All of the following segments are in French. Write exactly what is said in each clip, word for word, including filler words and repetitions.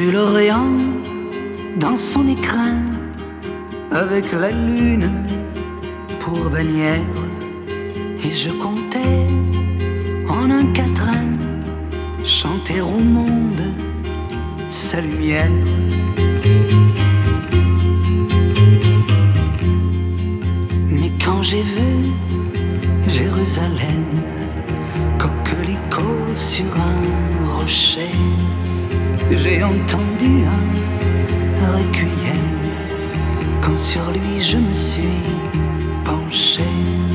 vu l'Orient dans son écrin, avec la lune pour bannière, et je comptais en un quatrain chanter au monde sa lumière. Mais quand j'ai vu Jérusalem, coquelicot sur un rocher, j'ai entendu un requiem quand sur lui je me suis penché.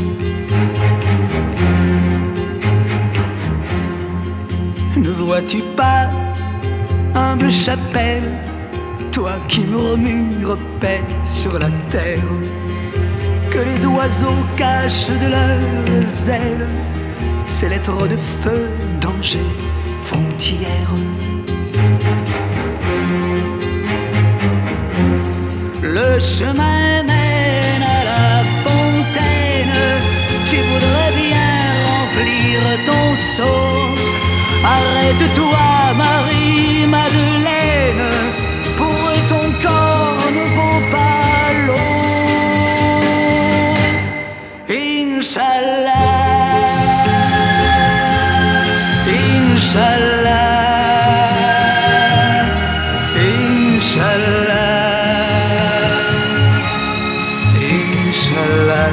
Ne vois-tu pas, humble chapelle, toi qui murmures paix sur la terre, que les oiseaux cachent de leurs ailes ces lettres de feu, danger, frontière. Le chemin mène à la fontaine, tu voudrais bien remplir ton seau. Arrête-toi, Marie-Madeleine, pour ton corps ne vaut pas l'eau. Inch'Allah, Inch'Allah, Inch'Allah, Inch'Allah.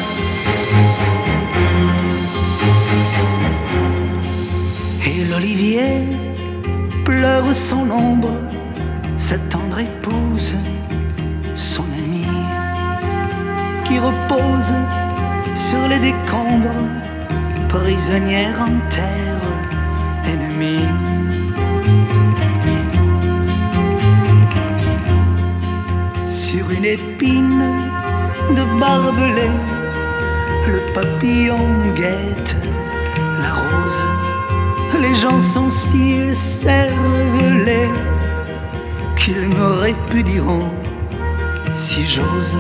Et l'olivier pleure son ombre, sa tendre épouse, son amie, qui repose sur les décombres, prisonnière en terre ennemie. Sur une épine de barbelé, le papillon guette la rose. Les gens sont si écervelés qu'ils me répudieront si j'ose.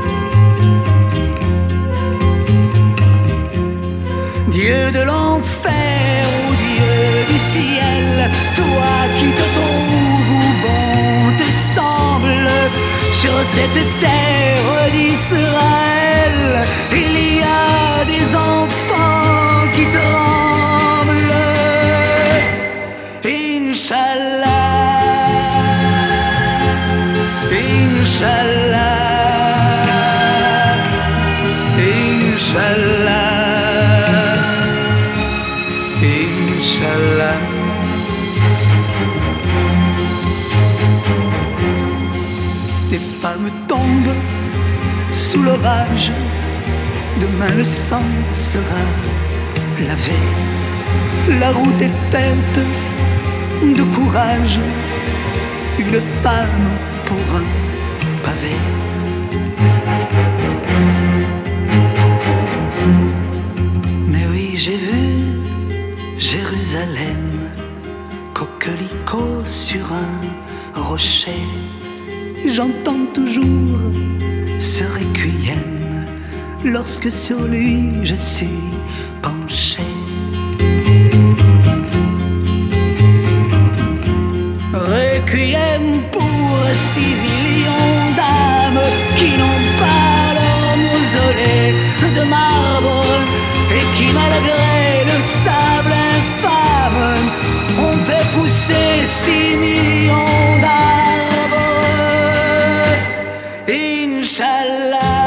Dieu de l'enfer ou Dieu du ciel, toi qui te trouves où bon te semble, sur cette terre d'Israël, il y a des enfants qui tremblent. Inch'Allah, Inch'Allah, Inch'Allah, Inch'Allah. Les femmes tombent sous l'orage, demain le sang sera lavé. La route est faite de courage, une femme pour un pavé. Mais oui, j'ai vu Jérusalem, coquelicot sur un rocher. J'entends toujours ce requiem lorsque sur lui je suis penché. Requiem pour six millions d'âmes qui n'ont pas leur mausolée de marbre et qui, malgré le sable infâme, ont fait pousser six millions d'arbres. Inch'Allah,